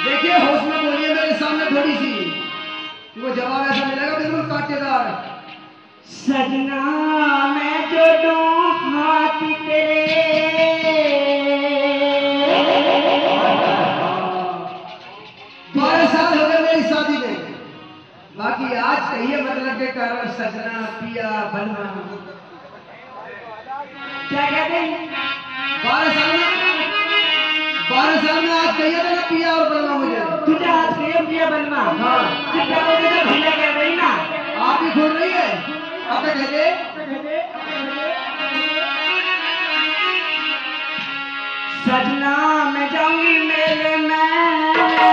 देखिए होश में बोलिए मेरे सामने थोड़ी सी, वो जवाब ऐसा मिलेगा बिल्कुल कांटेदार। सजना मैं जो दूं हाथ तेरे, 12 साल हो गए मेरी शादी में, बाकी आज कहिए मतलब के कारण सजना पिया बनवा। क्या कहते हैं? 12 साल में आज कहिए ना पिया और बनवा मुझे। तुझे आज कहिए पिया बनवा। हाँ क्या बोले तो भैया कह रही ना, आप ही खोल रही है। आप कह दे सजना मैं जाऊंगी मेले में,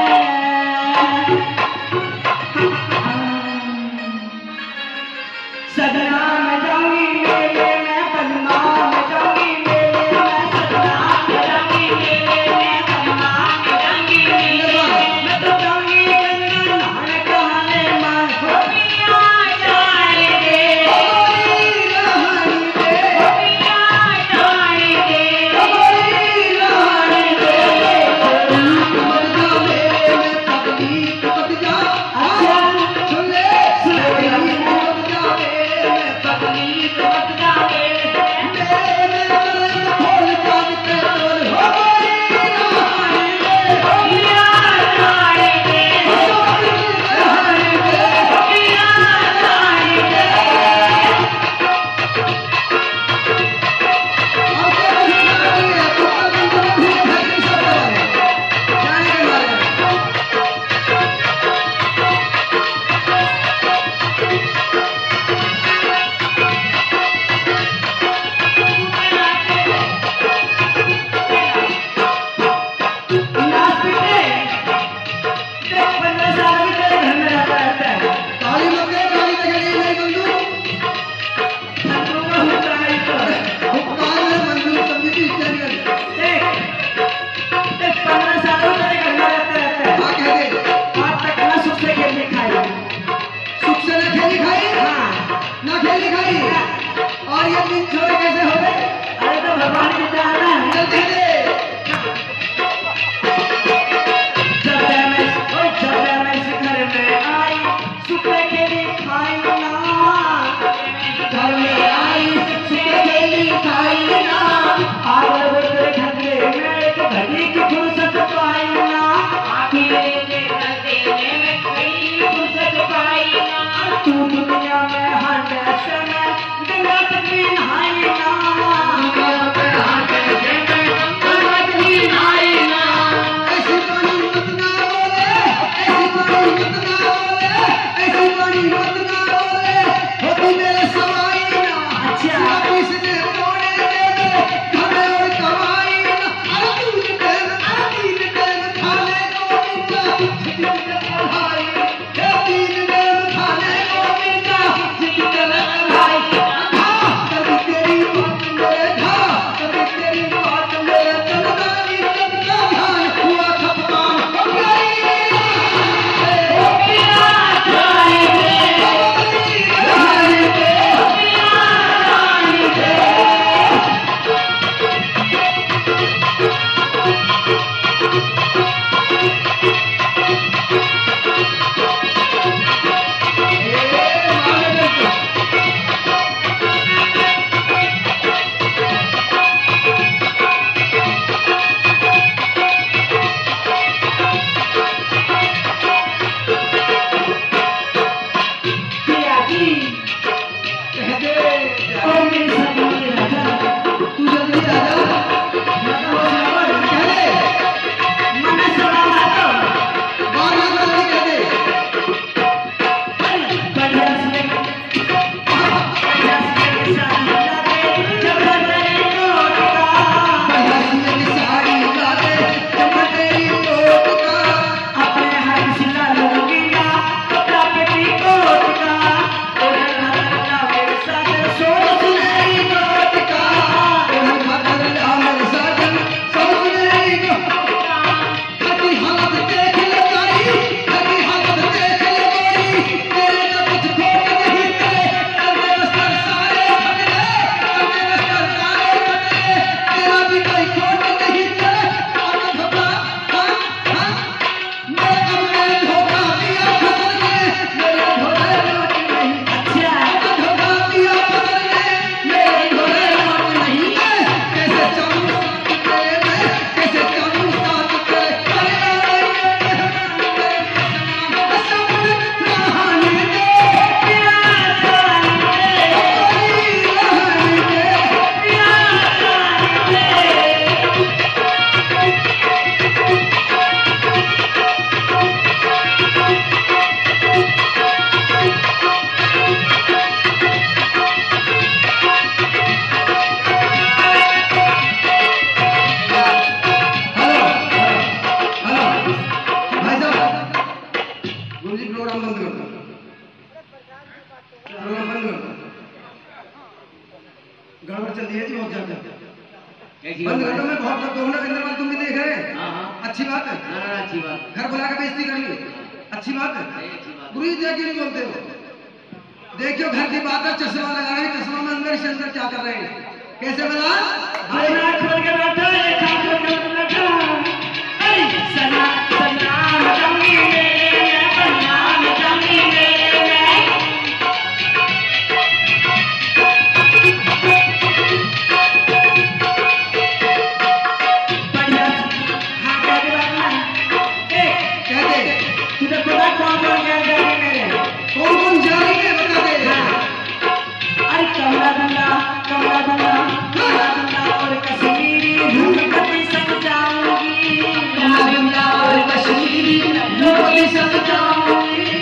सजना मैं जाऊंगी मेले में, बनवा मैं जाऊंगी मेले में, सजना मैं जाऊंगी मेले में, बनवा मैं जाऊंगी मेले में, मैं तो जाऊंगी गंगा नहाने कहाने में, गोपियां जाएंगे, गोपियां जाएंगे, और ये दिन छोड़ कैसे हो गए? अरे तो भगवान की जान है। जल्दी दे। जब मैं इस घर में आई, सुबह खेली खाई ना, घर में आई सुबह खेली खाई ना, आगे बढ़ते घंटे में एक घड़ी की फुर्सत पाई ना, आगे के घंटे में कोई फुर्सत पाई ना, तू दुनिया में हंडे समय गंगा तकरी नहाई ना, दुनिया में हंडे समय गंगा तकरी नहाई ना, ऐसी पानी मत ना बोले, ऐसी पानी मत ना बोले, ऐसी पानी मत ना बोले, होती मेरे सवाई ना। अच्छा किसने तोड़े दे हमें और कमाई ना, अरे तू कहना गड़बड़ चल रही है जी बहुत ज्यादा। कैसी बंद बात कर दो, है? मैं बहुत कोरोना के अंदर तुम भी देख रहे हैं। हाँ हाँ अच्छी बात है। हाँ, अच्छी बात है, घर बुला के बेइज्जती कर ली, अच्छी बात है। सही अच्छी बात बुरी देख क्यों नहीं बोलते हो? देखियो घर की बात है, चश्मा लगा रहे हैं, चश्मा में अंदर से अंदर क्या कर रहे हैं? कैसे बना? है। आईना खोल के बैठा है, खान खोल के बैठा है। सना सना मचाऊंगी मेरे में, सना मचाऊंगी मेरे में। बढ़िया, हाँ क्या की बात ना? कहते तुझे पता कौन कौन क्या जाने मेरे? कौन जानेंगे बता दे। अरे कमला दंगा और कश्मीरी रूपवती समझाऊंगी, कमला और कश्मीरी रूपवती समझाऊंगी।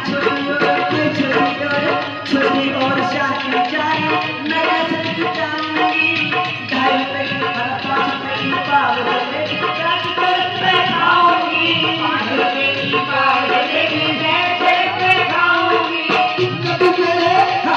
छोटी और शादी जाए मैं कैसे जाऊंगी। 2.5 रुपए की 5 रुपए की पाव लेगी, 5 रुपए खाऊंगी, 5 रुपए की पाव लेगी, 5 रुपए खाऊंगी। कभी मेरे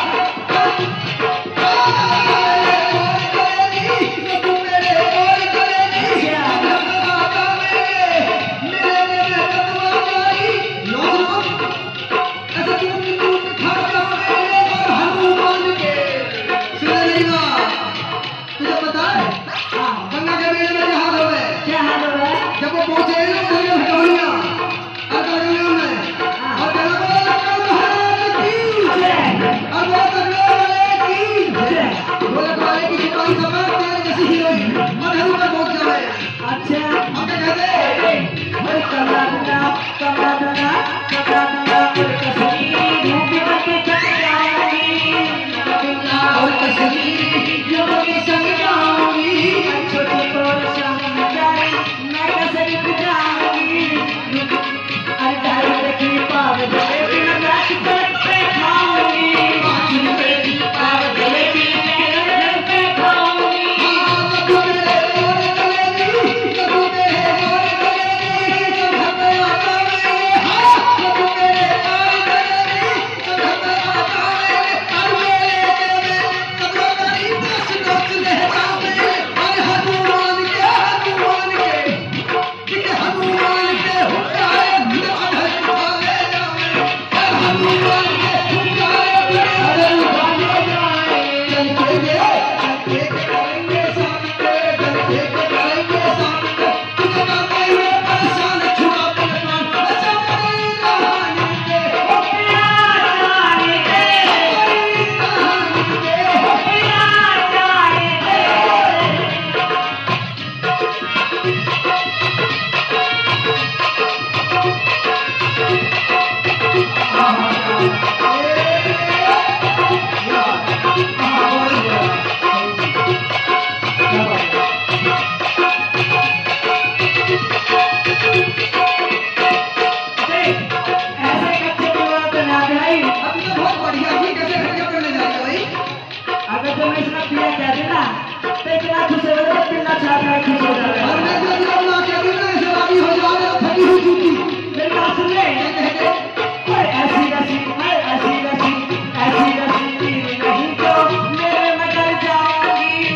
क्या हाल हो रहा है? जब वो पहुंचे ना उन्होंने हटौनिया और गलियों में और जनता की और वो तगड़े वाले की ढोलक वाले की सिपाही समेत तेरे जैसी हीरोइन मधुर पर पहुंच जाए। अच्छा अब क्या कहते? अरे कमला दूंगा और कश्मीरी रूपवती समझाऊंगी, और कश्मीरी योगी समझाऊंगी। छोटी और शादी जाए मैं कैसे जाऊंगी। अरे 2.5 रुपए की पाव जलेबी मैं 5 रुपए खाऊंगी, 5 रुपए की पाव जलेबी मैं 10 रुपए खाऊंगी। अगर तुम इसमें पिया कह देना तो इतना खुश हो जाए, पिल्ला छाप में खुश हो जाए। मेरी बात सुन ले, ऐसी रसी नहीं तो मेरे में डर जाऊंगी।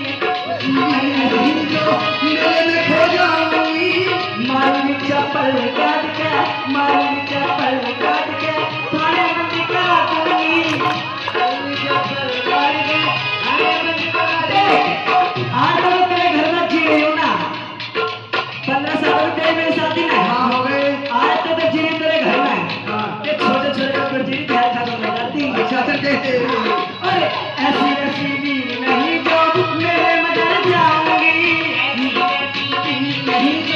मारूंगी चप्पल काट के थाने में निकाल दूंगी। आज तो तेरे घर में जी रही हो ना, 15 साल तेरे मेरे साथी ना आज तो जी रही तेरे घर में। ये छोटे जी ख्याल खत्म हो जाती। अरे ऐसी रसीदी नहीं जो मेरे में डर जाऊंगी, नहीं